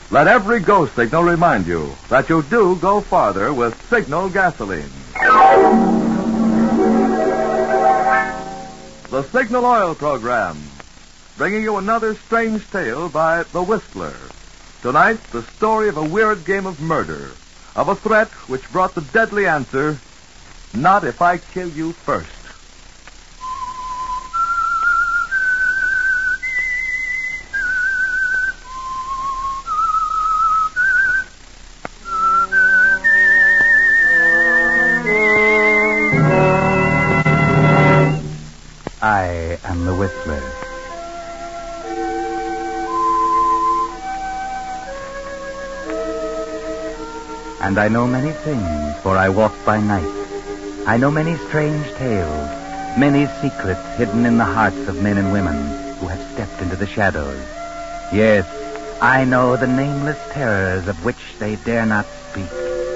Let every go signal remind you that you do go farther with Signal gasoline. The Signal Oil Program, bringing you another strange tale by The Whistler. Tonight, the story of a weird game of murder, of a threat which brought the deadly answer, not if I kill you first. I am the Whistler. And I know many things, for I walk by night. I know many strange tales, many secrets hidden in the hearts of men and women who have stepped into the shadows. Yes, I know the nameless terrors of which they dare not speak.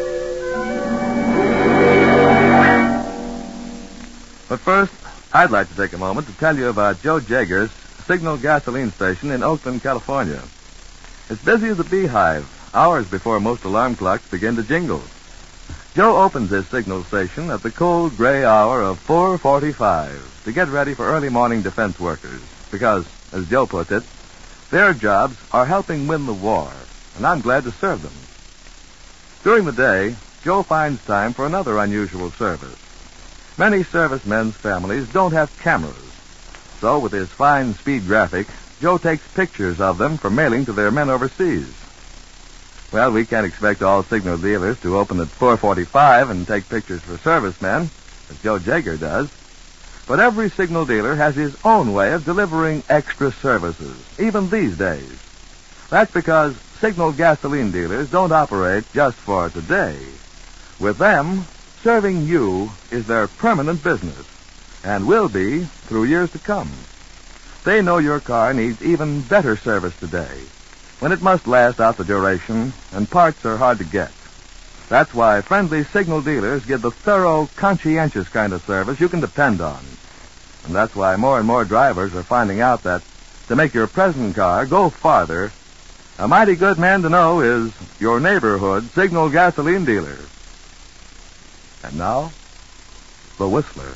But first, I'd like to take a moment to tell you about Joe Jager's Signal gasoline station in Oakland, California. It's busy as a beehive, hours before most alarm clocks begin to jingle. Joe opens his Signal station at the cold, gray hour of 4:45 to get ready for early morning defense workers, because, as Joe puts it, their jobs are helping win the war, and I'm glad to serve them. During the day, Joe finds time for another unusual service. Many servicemen's families don't have cameras. So, with his fine speed graphic, Joe takes pictures of them for mailing to their men overseas. Well, we can't expect all Signal dealers to open at 4:45 and take pictures for servicemen, as Joe Jager does. But every Signal dealer has his own way of delivering extra services, even these days. That's because Signal gasoline dealers don't operate just for today. With them, serving you is their permanent business, and will be through years to come. They know your car needs even better service today, when it must last out the duration, and parts are hard to get. That's why friendly Signal dealers give the thorough, conscientious kind of service you can depend on. And that's why more and more drivers are finding out that to make your present car go farther, a mighty good man to know is your neighborhood Signal gasoline dealer. And now, The Whistler.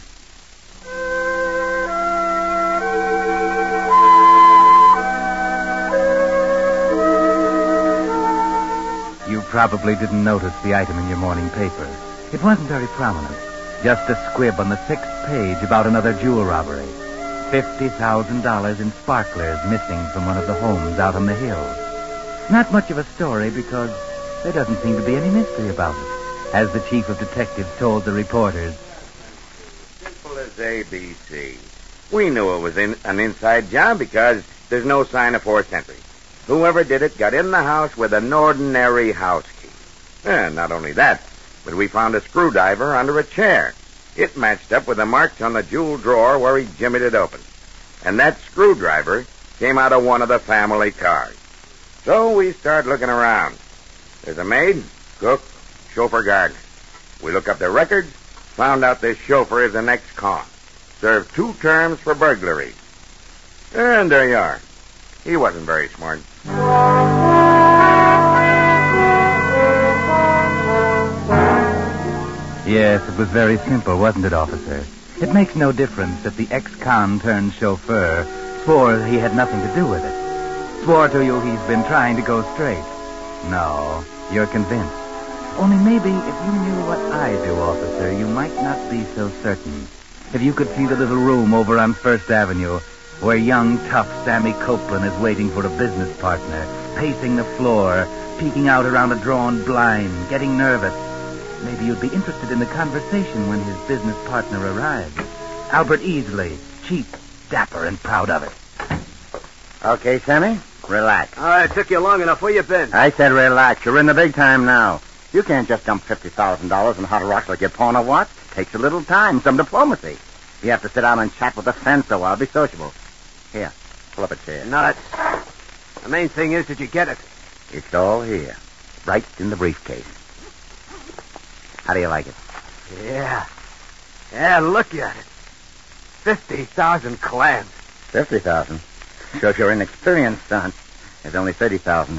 You probably didn't notice the item in your morning paper. It wasn't very prominent. Just a squib on the 6th page about another jewel robbery. $50,000 in sparklers missing from one of the homes out on the hill. Not much of a story because there doesn't seem to be any mystery about it, as the chief of detectives told the reporters. Simple as ABC. We knew it was an inside job because there's no sign of forced entry. Whoever did it got in the house with an ordinary house key. And not only that, but we found a screwdriver under a chair. It matched up with the marks on the jewel drawer where he jimmied it open. And that screwdriver came out of one of the family cars. So we start looking around. There's a maid, cook, chauffeur, gardener. We look up their records, found out this chauffeur is an ex-con. Served 2 terms for burglary. And there you are. He wasn't very smart. Yes, it was very simple, wasn't it, officer? It makes no difference that the ex-con turned chauffeur swore he had nothing to do with it. Swore to you he's been trying to go straight. No, you're convinced. Only maybe if you knew what I do, officer, you might not be so certain. If you could see the little room over on First Avenue where young, tough Sammy Copeland is waiting for a business partner, pacing the floor, peeking out around a drawn blind, getting nervous. Maybe you'd be interested in the conversation when his business partner arrives. Albert Easley, cheap, dapper, and proud of it. Okay, Sammy, relax. It took you long enough. Where you been? I said relax. You're in the big time now. You can't just dump $50,000 in hot rocks like your pawn or what? It takes a little time, some diplomacy. You have to sit down and chat with the fence a while. Be sociable. Here, pull up a chair. Nuts. The main thing is, did you get it? It's all here, right in the briefcase. How do you like it? Yeah. Yeah, look at it. 50,000 clams. 50,000? Shows you're inexperienced, son. There's only 30,000 here.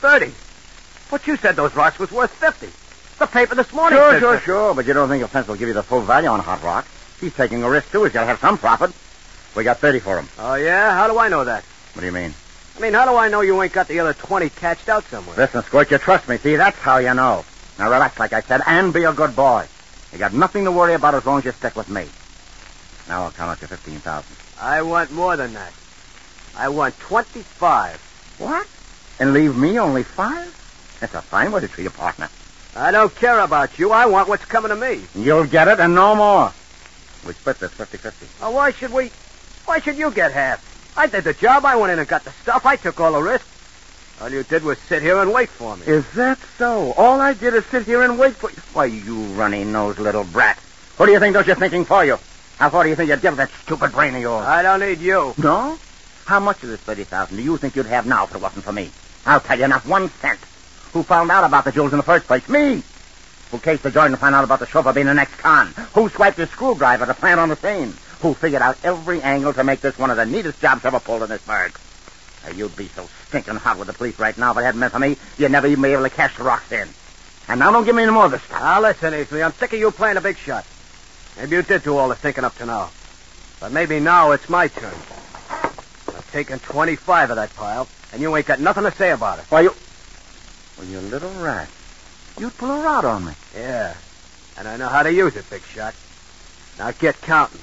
30. But you said those rocks was worth 50. The paper this morning said Sure, 50. sure. But you don't think a fence will give you the full value on hot rock. He's taking a risk, too. He's got to have some profit. We got 30 for him. Oh, yeah? How do I know that? What do you mean? I mean, how do I know you ain't got the other 20 catched out somewhere? Listen, Squirt, you trust me. See, that's how you know. Now relax, like I said, and be a good boy. You got nothing to worry about as long as you stick with me. Now I'll count out your 15,000. I want more than that. I want 25. What? And leave me only 5? That's a fine way to treat a partner. I don't care about you. I want what's coming to me. You'll get it and no more. We split this 50-50. Oh, why should you get half? I did the job. I went in and got the stuff. I took all the risk. All you did was sit here and wait for me. Is that so? All I did is sit here and wait for you. Why, you runny-nosed little brat. Who do you think those are thinking for you? How far do you think you'd give that stupid brain of yours? I don't need you. No? How much of this 30,000 do you think you'd have now if it wasn't for me? I'll tell you, not 1 cent. Who found out about the jewels in the first place? Me. Who cased the joint and found out about the chauffeur being an ex-con? Who swiped his screwdriver to plant on the scene? Who figured out every angle to make this one of the neatest jobs ever pulled in this burg? You'd be so stinking hot with the police right now if it hadn't been for me, you'd never even be able to cash the rocks in. And now don't give me any more of this stuff. Now, listen, Easley, I'm sick of you playing a big shot. Maybe you did do all the thinking up to now. But maybe now it's my turn. I've taken 25 of that pile, and you ain't got nothing to say about it. Why, you little rat. You'd pull a rod on me. Yeah, and I know how to use it, big shot. Now get counting.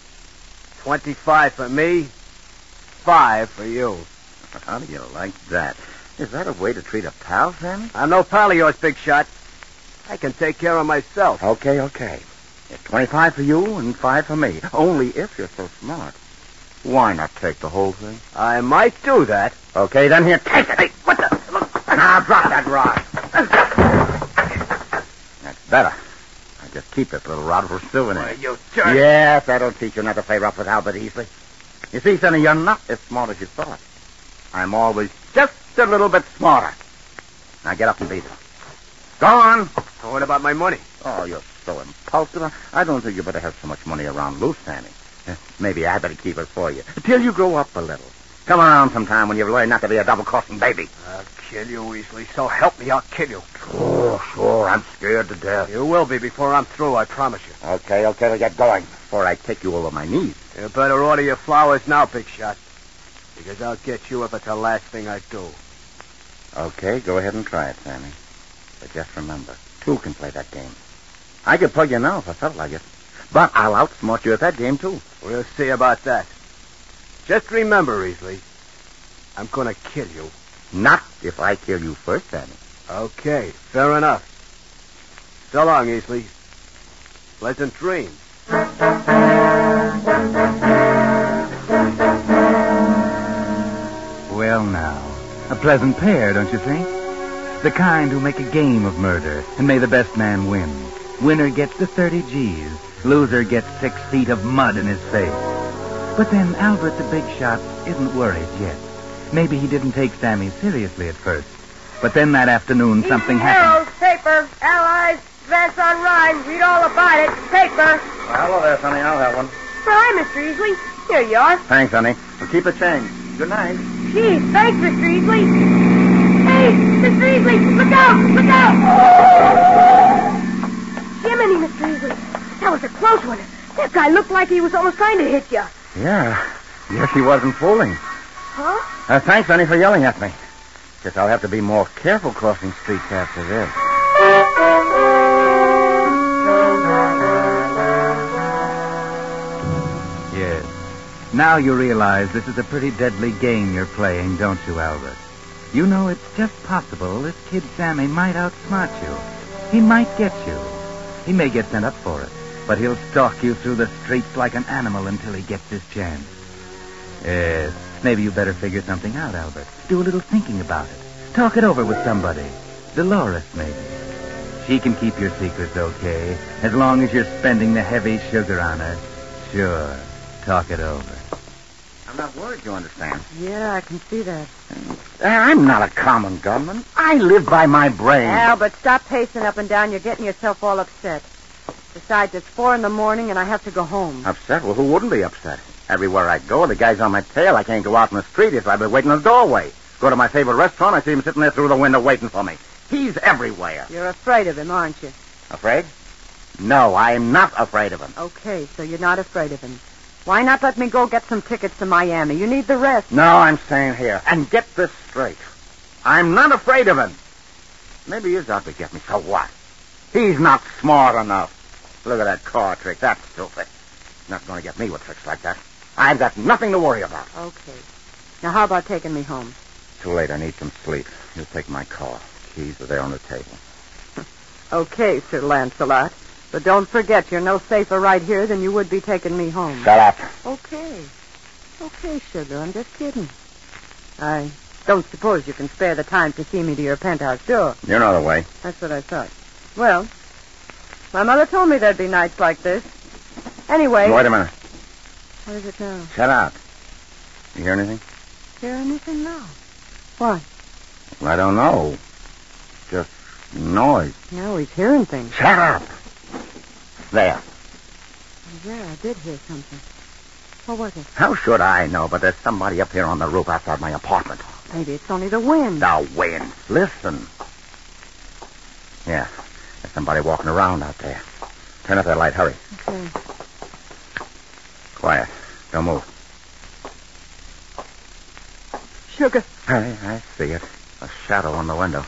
25 for me, 5 for you. How do you like that? Is that a way to treat a pal, Sammy? I'm no pal of yours, big shot. I can take care of myself. Okay. It's 25 for you and 5 for me. Only if you're so smart. Why not take the whole thing? I might do that. Okay, then here, take it. Hey, what the? Now drop that rod. That's better. I just keep this little rod for a souvenir. Why, you jerk. Yes, that'll teach you not to play rough with Albert Easley. You see, Sonny, you're not as smart as you thought. I'm always just a little bit smarter. Now get up and beat her. Go on. What about my money? Oh, you're so impulsive. I don't think you better have so much money around loose, Sammy. Maybe I better keep it for you. Till you grow up a little. Come around sometime when you've learned not to be a double-crossing baby. I'll kill you, Weasley. So help me, I'll kill you. Oh, sure. I'm scared to death. You will be before I'm through, I promise you. Okay, we'll get going before I take you over my knees. You better order your flowers now, big shot. Because I'll get you if it's the last thing I do. Okay, go ahead and try it, Sammy. But just remember, 2 can play that game. I could plug you now if I felt like it. But I'll outsmart you at that game, too. We'll see about that. Just remember, Easley, I'm going to kill you. Not if I kill you first, Sammy. Okay, fair enough. So long, Easley. Pleasant dreams. Well, now, a pleasant pair, don't you think? The kind who make a game of murder, and may the best man win. Winner gets the 30 G's. Loser gets 6 feet of mud in his face. But then Albert the big shot isn't worried yet. Maybe he didn't take Sammy seriously at first. But then that afternoon something happened. Herald, paper, Allies, advance on Rhine. Read all about it. Paper. Well, hello there, Sonny. I'll have one. Hi, Mr. Easley. Here you are. Thanks, honey. We'll keep the change. Good night. Gee, thanks, Mr. Easley. Hey, Mr. Easley, look out! Look out! Jiminy, Mr. Easley. That was a close one. That guy looked like he was almost trying to hit you. Yeah. Guess he wasn't fooling. Huh? Thanks, honey, for yelling at me. Guess I'll have to be more careful crossing streets after this. Yes. Now you realize this is a pretty deadly game you're playing, don't you, Albert? You know it's just possible this kid Sammy might outsmart you. He might get you. He may get sent up for it, but he'll stalk you through the streets like an animal until he gets his chance. Yes, maybe you better figure something out, Albert. Do a little thinking about it. Talk it over with somebody. Dolores, maybe. She can keep your secrets okay, as long as you're spending the heavy sugar on her. Sure. Talk it over. I'm not worried, you understand. Yeah, I can see that. I'm not a common gunman. I live by my brain. Albert, stop pacing up and down. You're getting yourself all upset. Besides, it's 4 a.m, and I have to go home. Upset? Well, who wouldn't be upset? Everywhere I go, the guy's on my tail. I can't go out in the street if I've been waiting in the doorway. Go to my favorite restaurant, I see him sitting there through the window waiting for me. He's everywhere. You're afraid of him, aren't you? Afraid? No, I'm not afraid of him. Okay, so you're not afraid of him. Why not let me go get some tickets to Miami? You need the rest. No, I'm staying here. And get this straight. I'm not afraid of him. Maybe he's out to get me. So what? He's not smart enough. Look at that car trick. That's stupid. He's not going to get me with tricks like that. I've got nothing to worry about. Okay. Now, how about taking me home? Too late. I need some sleep. You'll take my car. Keys are there on the table. Okay, Sir Lancelot. But don't forget, you're no safer right here than you would be taking me home. Shut up. Okay. Okay, sugar, I'm just kidding. I don't suppose you can spare the time to see me to your penthouse door. You know the way. That's what I thought. Well, my mother told me there'd be nights like this. Anyway... Wait a minute. What is it now? Shut up. You hear anything? Hear anything now? What? I don't know. Just noise. No, he's hearing things. Shut up. There. Yeah, I did hear something. What was it? How should I know? But there's somebody up here on the roof outside my apartment. Maybe it's only the wind. The wind. Listen. Yeah, there's somebody walking around out there. Turn up that light. Hurry. Okay. Quiet. Don't move. Sugar. I see it. A shadow on the window.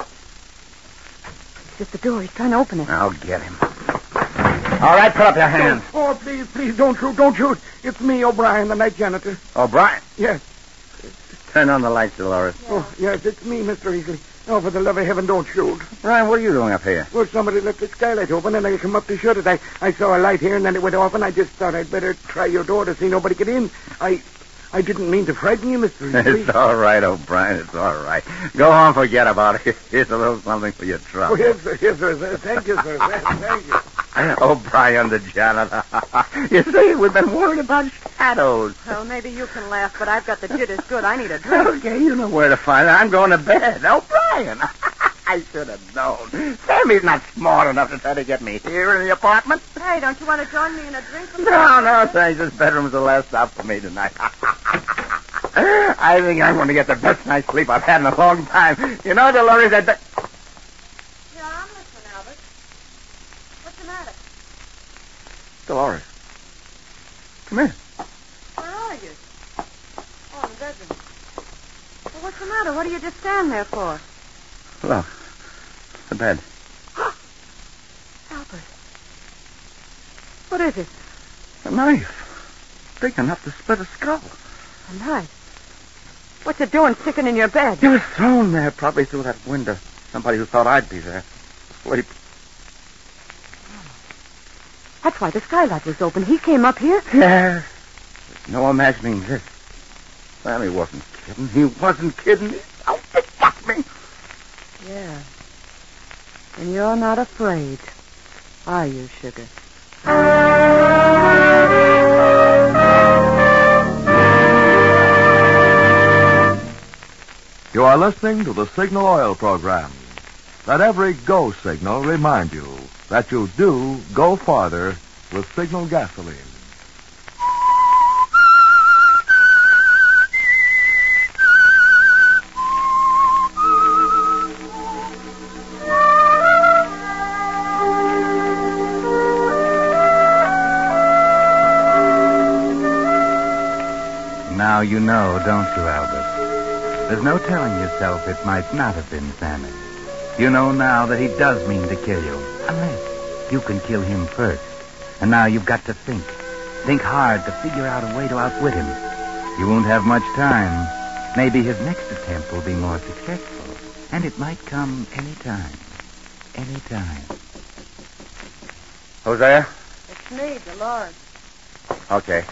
It's just the door. He's trying to open it. I'll get him. All right, put up your hands. Oh, please, don't shoot. It's me, O'Brien, the night janitor. O'Brien? Yes. Turn on the lights, Dolores. Yeah. Oh, yes, it's me, Mr. Easley. Oh, for the love of heaven, don't shoot. Brian, what are you doing up here? Well, somebody left the skylight open, and I come up to shut it. I saw a light here, and then it went off, and I just thought I'd better try your door to see nobody get in. I didn't mean to frighten you, Mr. Easley. It's all right, O'Brien. It's all right. Go on, forget about it. Here's a little something for your trouble. Oh, yes, sir. Thank you, sir. Thank you. O'Brien, the janitor. You see, we've been worried about shadows. Well, maybe you can laugh, but I've got the jitters good. I need a drink. Okay, you know where to find it. I'm going to bed. O'Brien. I should have known. Sammy's not smart enough to try to get me here in the apartment. Hey, don't you want to join me in a drink? No, thanks. This bedroom's the last stop for me tonight. I think I'm going to get the best night's sleep I've had in a long time. You know, Dolores, I bet... Yeah, I'm listening, Albert. What's the matter? Dolores. Come here. Where are you? Oh, in the bedroom. Well, what's the matter? What do you just stand there for? Look. The bed. Albert. What is it? A knife. Big enough to split a skull. A knife? What's it doing sticking in your bed? It was thrown there, probably through that window. Somebody who thought I'd be there. Sleep. That's why the skylight was open. He came up here? Yes. There's no imagining this. Sammy wasn't kidding. He wasn't kidding. He's out to get me. Yeah. And you're not afraid, are you, Sugar? You are listening to the Signal Oil program. Let every go signal remind you that you do go farther with Signal gasoline. Now you know, don't you, Albert? There's no telling yourself it might not have been Sammy. You know now that he does mean to kill you. Unless you can kill him first. And now you've got to think. Think hard to figure out a way to outwit him. You won't have much time. Maybe his next attempt will be more successful. And it might come any time. Any time. Who's there? It's me, Dolores. Okay.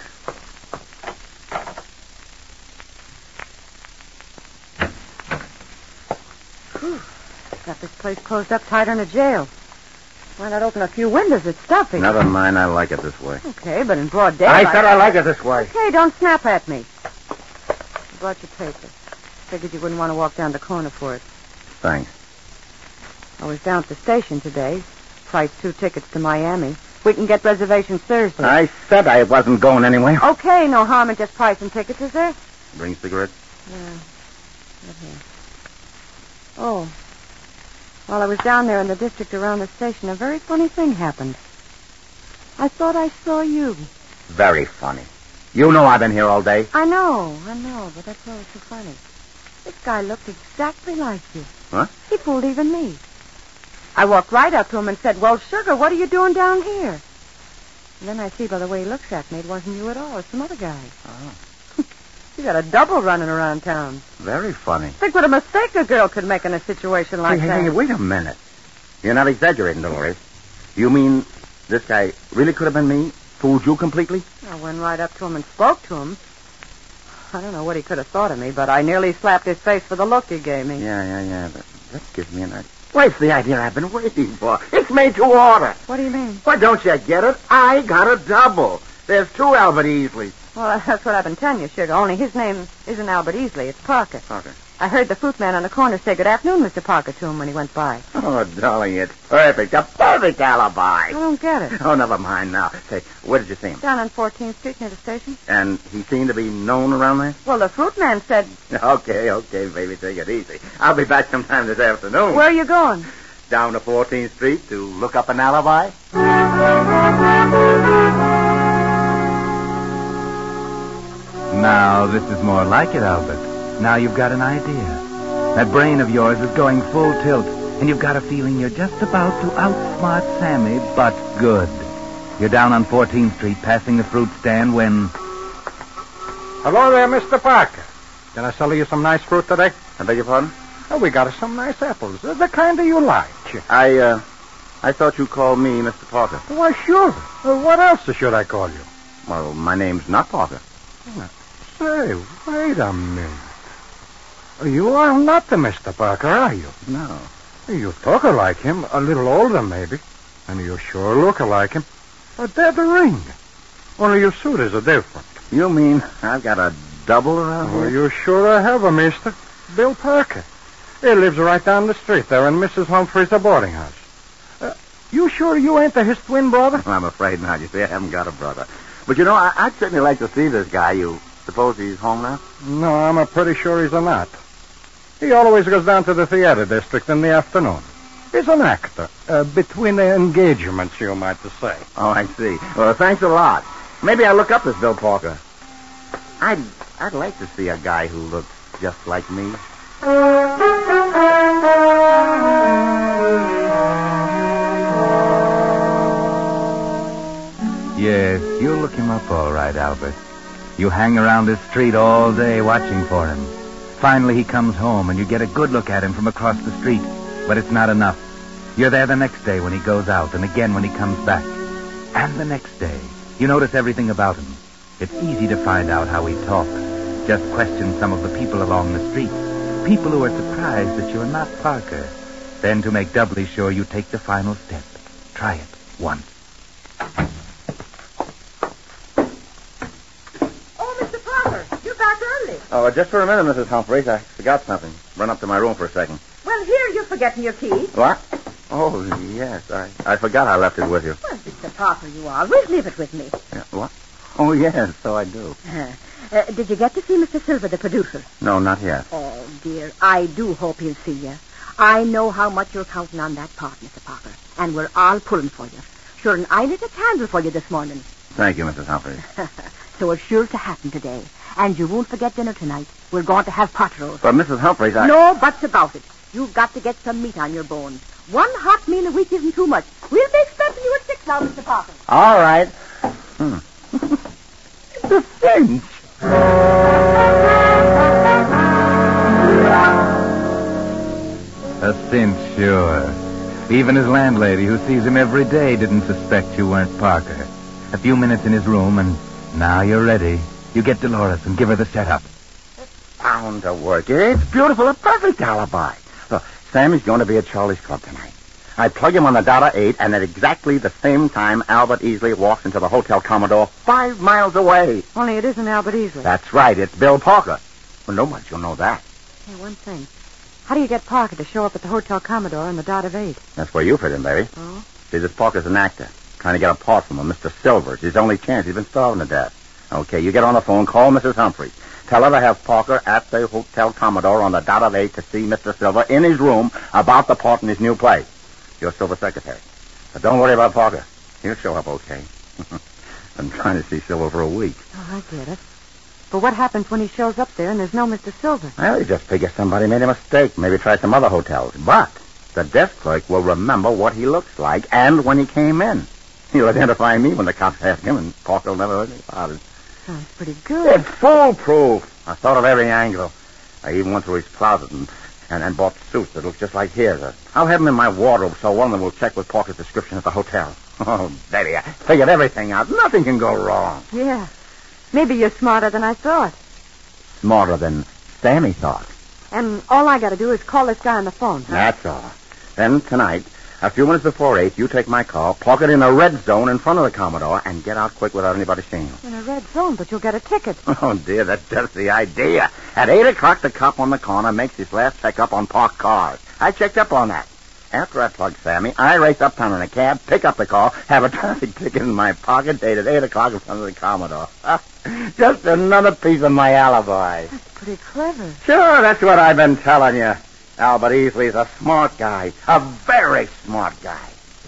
Got this place closed up tighter than a jail. Why not open a few windows? It's stuffy. Never mind. I like it this way. Okay, but in broad daylight... I said I like it this way. Okay, don't snap at me. I brought your paper. Figured you wouldn't want to walk down the corner for it. Thanks. I was down at the station today. Priced 2 tickets to Miami. We can get reservations Thursday. I said I wasn't going anywhere. Okay, no harm in just pricing tickets, is there? Bring cigarettes? Yeah. Right here. Oh. While I was down there in the district around the station, a very funny thing happened. I thought I saw you. Very funny. You know I've been here all day. I know, but that's what was so funny. This guy looked exactly like you. Huh? He fooled even me. I walked right up to him and said, "Well, sugar, what are you doing down here?" And then I see by the way he looks at me, it wasn't you at all. It's some other guy. Oh. You got a double running around town. Very funny. Think what a mistake a girl could make in a situation like that. Hey, wait a minute. You're not exaggerating, Dolores. You mean this guy really could have been me? Fooled you completely? I went right up to him and spoke to him. I don't know what he could have thought of me, but I nearly slapped his face for the look he gave me. Yeah. That gives me an idea. Well, it's the idea I've been waiting for. It's made to order. What do you mean? Why, don't you get it? I got a double. There's 2 Albert Easleys. Well, that's what I've been telling you, sugar. Only his name isn't Albert Easley. It's Parker. Parker. I heard the fruit man on the corner say good afternoon, Mr. Parker, to him when he went by. Oh, darling, it's perfect. A perfect alibi. I don't get it. Oh, never mind now. Say, where did you see him? Down on 14th Street near the station. And he seemed to be known around there? Well, the fruit man said... Okay, baby, take it easy. I'll be back sometime this afternoon. Where are you going? Down to 14th Street to look up an alibi. Now, this is more like it, Albert. Now you've got an idea. That brain of yours is going full tilt, and you've got a feeling you're just about to outsmart Sammy, but good. You're down on 14th Street, passing the fruit stand when... Hello there, Mr. Parker. Can I sell you some nice fruit today? I beg your pardon? Oh, we got us some nice apples. The kind that you like. I thought you called me Mr. Parker. Why, sure. What else should I call you? Well, my name's not Parker. Say, wait a minute. You are not the Mr. Parker, are you? No. You talk like him, a little older maybe. And you sure look like him. A dead ring. Only your suit is different. You mean I've got a double around here? Well, you sure have a mister. Bill Parker. He lives right down the street there in Mrs. Humphrey's boarding house. You sure you ain't his twin brother? I'm afraid not. You see, I haven't got a brother. But, you know, I'd certainly like to see this guy. You suppose he's home now? No, I'm pretty sure he's not. He always goes down to the theater district in the afternoon. He's an actor. Between the engagements, you might say. Oh, I see. Well, thanks a lot. Maybe I'll look up this Bill Parker. I'd like to see a guy who looks just like me. Yes, you look him up all right, Albert. You hang around this street all day watching for him. Finally, he comes home, and you get a good look at him from across the street. But it's not enough. You're there the next day when he goes out, and again when he comes back. And the next day. You notice everything about him. It's easy to find out how he talks. Just question some of the people along the street. People who are surprised that you're not Parker. Then, to make doubly sure, you take the final step. Try it once. Oh, Mr. Parker, you're back early. Oh, just for a minute, Mrs. Humphreys. I forgot something. Run up to my room for a second. Well, here, you're forgetting your keys. What? Oh, yes. I forgot I left it with you. Well, Mr. Parker, you always leave it with me. Yeah, what? Oh, yes, so I do. Did you get to see Mr. Silver, the producer? No, not yet. Oh, dear, I do hope he'll see you. I know how much you're counting on that part, Mr. Parker, and we're all pulling for you. Sure, and I lit a candle for you this morning. Thank you, Mrs. Humphreys. So it's sure to happen today. And you won't forget dinner tonight. We're going to have pot roast. But, Mrs. Humphreys, No buts about it. You've got to get some meat on your bones. One hot meal a week isn't too much. We'll be expecting you at 6 now, Mr. Parker. All right. It's a cinch. A cinch, sure. Even his landlady, who sees him every day, didn't suspect you weren't Parker. A few minutes in his room, and now you're ready. You get Dolores and give her the setup. Bound to work. It's beautiful. A perfect alibi. Look, Sammy's going to be at Charlie's Club tonight. I plug him on the dot at 8, and at exactly the same time, Albert Easley walks into the Hotel Commodore 5 miles away. Only it isn't Albert Easley. That's right. It's Bill Parker. Well, nobody will know that. Hey, one thing. How do you get Parker to show up at the Hotel Commodore on the dot of 8? That's where you fit in, baby. Oh? See, this Parker's an actor. Trying to get a part from him, Mr. Silver. It's his only chance. He's been starving to death. Okay, you get on the phone, call Mrs. Humphreys. Tell her to have Parker at the Hotel Commodore on the dot of 8 to see Mr. Silver in his room about the part in his new play. Your Silver secretary. But don't worry about Parker. He'll show up okay. I'm trying to see Silver for a week. Oh, I get it. But what happens when he shows up there and there's no Mr. Silver? Well, he just figures somebody made a mistake. Maybe try some other hotels. But the desk clerk will remember what he looks like and when he came in. He'll identify me when the cops ask him, and Parker will never heard about it. Sounds pretty good. It's foolproof. I thought of every angle. I even went through his closet and bought suits that look just like his. I'll have them in my wardrobe so one of them will check with Parker's description at the hotel. Oh, baby, I figured everything out. Nothing can go wrong. Yeah. Maybe you're smarter than I thought. Smarter than Sammy thought. And all I got to do is call this guy on the phone. Huh? That's all. Then tonight, a few minutes before 8, you take my car, park it in a red zone in front of the Commodore, and get out quick without anybody seeing you. In a red zone, but you'll get a ticket. Oh, dear, that's just the idea. At 8 o'clock, the cop on the corner makes his last checkup on parked cars. I checked up on that. After I plug Sammy, I race uptown in a cab, pick up the car, have a traffic ticket in my pocket, dated 8 o'clock in front of the Commodore. Just another piece of my alibi. That's pretty clever. Sure, that's what I've been telling you. Albert Easley's a smart guy. A very smart guy.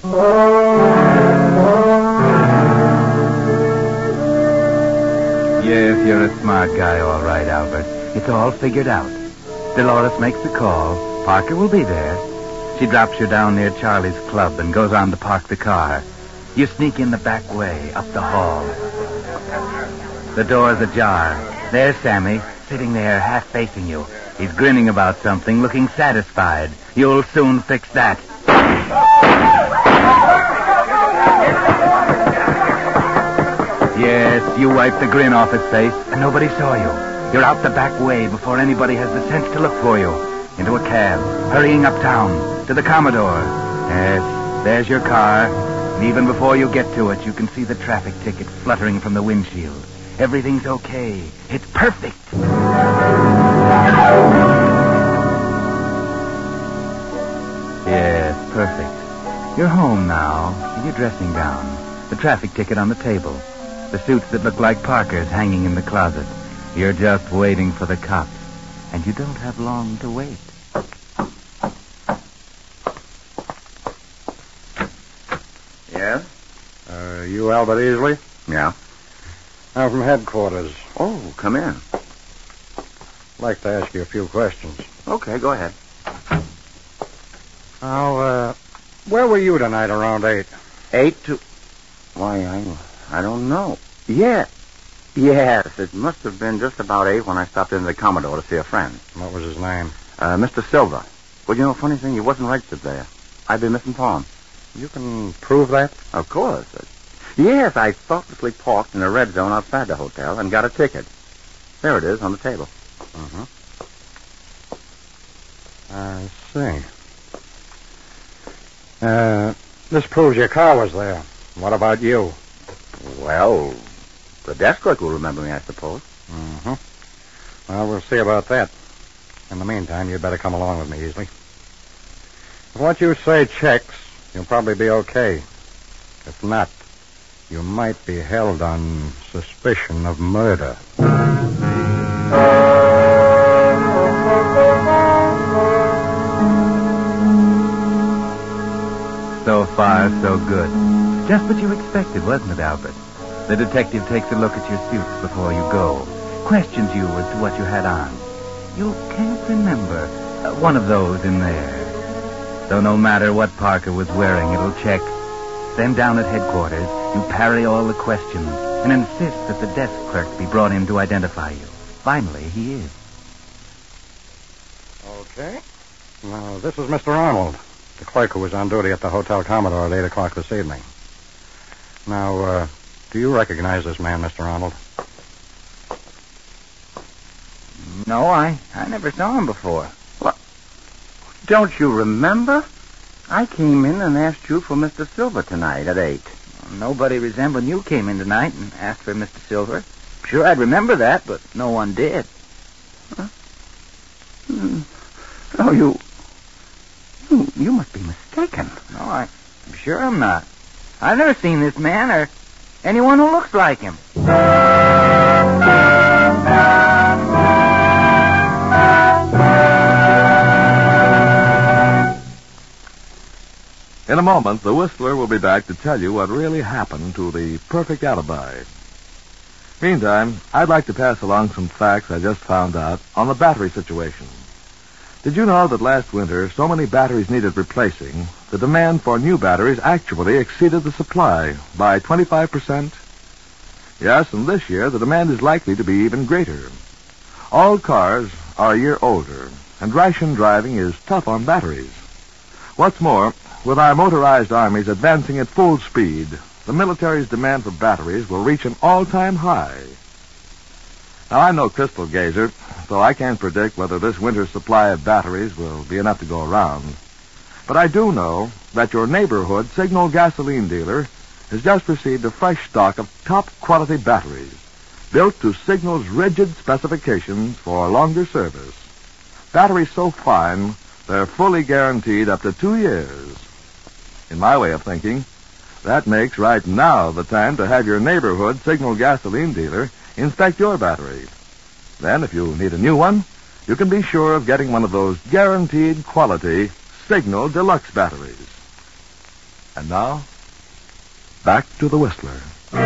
Yes, you're a smart guy, all right, Albert. It's all figured out. Dolores makes the call. Parker will be there. She drops you down near Charlie's club and goes on to park the car. You sneak in the back way, up the hall. The door's ajar. There's Sammy, sitting there, half facing you. He's grinning about something, looking satisfied. You'll soon fix that. Yes, you wiped the grin off his face, and nobody saw you. You're out the back way before anybody has the sense to look for you. Into a cab, hurrying uptown, to the Commodore. Yes, there's your car. And even before you get to it, you can see the traffic ticket fluttering from the windshield. Everything's okay. It's perfect. Yes, perfect. You're home now, in your dressing gown. The traffic ticket on the table. The suits that look like Parker's hanging in the closet. You're just waiting for the cops. And you don't have long to wait. Yes? You Albert Easley? Yeah. I'm from headquarters. Oh, come in. I'd like to ask you a few questions. Okay, go ahead. Now, where were you tonight around 8? 8 to... Why, I don't know. Yeah. Yes, it must have been just about 8 when I stopped into the Commodore to see a friend. What was his name? Mr. Silver. Well, you know, funny thing, he wasn't registered there. I'd been misinformed. You can prove that? Of course. Yes, I thoughtlessly parked in a red zone outside the hotel and got a ticket. There it is on the table. Uh-huh. I see. This proves your car was there. What about you? Well, the desk clerk will remember me, I suppose. Uh-huh. Well, we'll see about that. In the meantime, you'd better come along with me, Easley. If what you say checks, you'll probably be okay. If not, you might be held on suspicion of murder. So far, so good. Just what you expected, wasn't it, Albert? The detective takes a look at your suits before you go, questions you as to what you had on. You can't remember one of those in there. So no matter what Parker was wearing, it'll check. Then down at headquarters, you parry all the questions and insist that the desk clerk be brought in to identify you. Finally, he is. Okay. Now, this is Mr. Arnold, the clerk who was on duty at the Hotel Commodore at 8 o'clock this evening. Now, do you recognize this man, Mr. Arnold? No, I never saw him before. What? Don't you remember? I came in and asked you for Mr. Silver tonight at 8. Nobody resembling you came in tonight and asked for Mr. Silver. Sure, I'd remember that, but no one did. Huh? No, you must be mistaken. No, I'm sure I'm not. I've never seen this man or anyone who looks like him. In a moment, the Whistler will be back to tell you what really happened to the perfect alibi. Meantime, I'd like to pass along some facts I just found out on the battery situation. Did you know that last winter, so many batteries needed replacing, the demand for new batteries actually exceeded the supply by 25%? Yes, and this year, the demand is likely to be even greater. All cars are a year older, and ration driving is tough on batteries. What's more, with our motorized armies advancing at full speed, the military's demand for batteries will reach an all-time high. Now, I'm no crystal gazer, so I can't predict whether this winter's supply of batteries will be enough to go around. But I do know that your neighborhood Signal gasoline dealer has just received a fresh stock of top-quality batteries, built to Signal's rigid specifications for longer service. Batteries so fine, they're fully guaranteed up to 2 years. In my way of thinking, that makes right now the time to have your neighborhood Signal gasoline dealer inspect your battery. Then, if you need a new one, you can be sure of getting one of those guaranteed quality Signal Deluxe batteries. And now, back to the Whistler.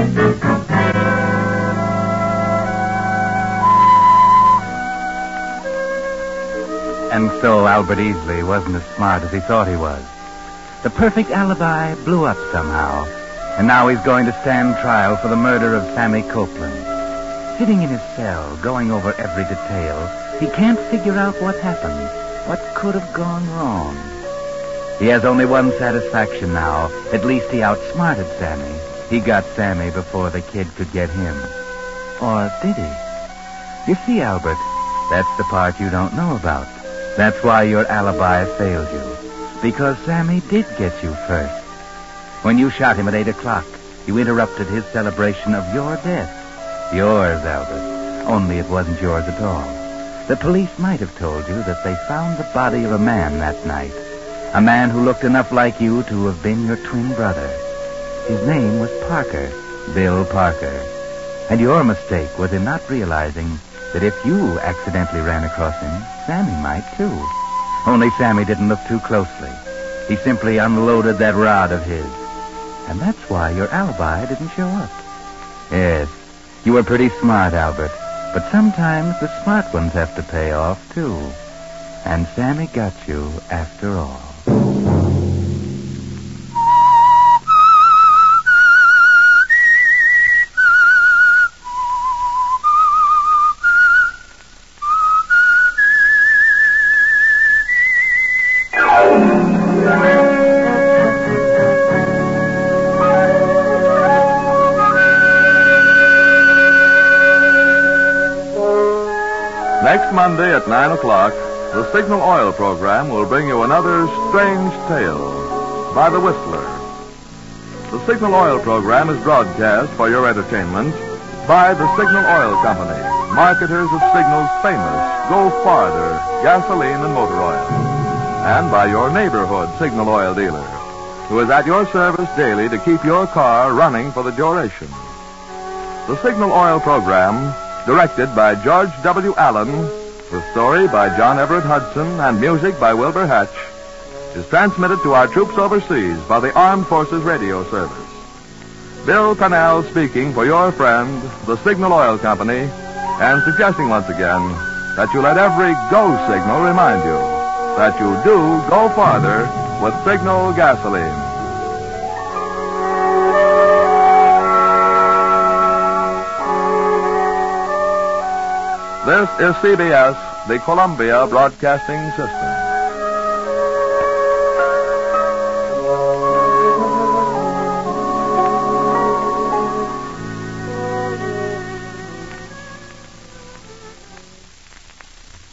And so Albert Easley wasn't as smart as he thought he was. The perfect alibi blew up somehow, and now he's going to stand trial for the murder of Sammy Copeland. Sitting in his cell, going over every detail, he can't figure out what happened, what could have gone wrong. He has only one satisfaction now. At least he outsmarted Sammy. He got Sammy before the kid could get him. Or did he? You see, Albert, that's the part you don't know about. That's why your alibi failed you. Because Sammy did get you first. When you shot him at 8 o'clock, you interrupted his celebration of your death. Yours, Albert. Only it wasn't yours at all. The police might have told you that they found the body of a man that night. A man who looked enough like you to have been your twin brother. His name was Parker, Bill Parker. And your mistake was in not realizing that if you accidentally ran across him, Sammy might too. Only Sammy didn't look too closely. He simply unloaded that rod of his. And that's why your alibi didn't show up. Yes, you were pretty smart, Albert. But sometimes the smart ones have to pay off, too. And Sammy got you after all. Next Monday at 9 o'clock, the Signal Oil program will bring you another strange tale by the Whistler. The Signal Oil program is broadcast for your entertainment by the Signal Oil Company, marketers of Signal's famous Go Farther gasoline and motor oil, and by your neighborhood Signal Oil dealer, who is at your service daily to keep your car running for the duration. The Signal Oil program, directed by George W. Allen, with story by John Everett Hudson and music by Wilbur Hatch, is transmitted to our troops overseas by the Armed Forces Radio Service. Bill Pennell speaking for your friend, the Signal Oil Company, and suggesting once again that you let every go signal remind you that you do go farther with Signal gasoline. This is CBS, the Columbia Broadcasting System.